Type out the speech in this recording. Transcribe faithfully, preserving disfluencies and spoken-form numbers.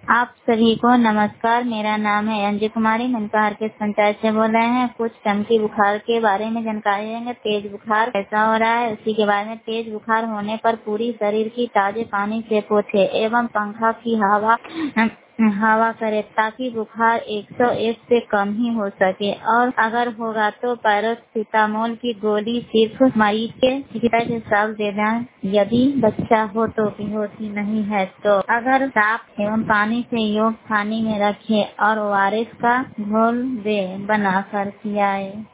आप सभी को नमस्कार। मेरा नाम है अंजू कुमारी। मनकाहार के पंचायत से बोल रहे हैं। कुछ चमकी बुखार के बारे में जानकारी देंगे। तेज बुखार कैसा हो रहा है उसी के बारे में। तेज बुखार होने पर पूरी शरीर की ताजे पानी से पोछे एवं पंखा की हवा हवा करे ताकि बुखार एक सौ एक से कम ही हो सके, और अगर होगा तो पैरासिटामोल की गोली सिर्फ मरीज के चिकित्सा के साथ देना। यदि बच्चा हो तो बेहोशी नहीं है तो अगर साफ एवं पानी से योग पानी में रखे और ओ आर एस का घोल दे बनाकर पियाए।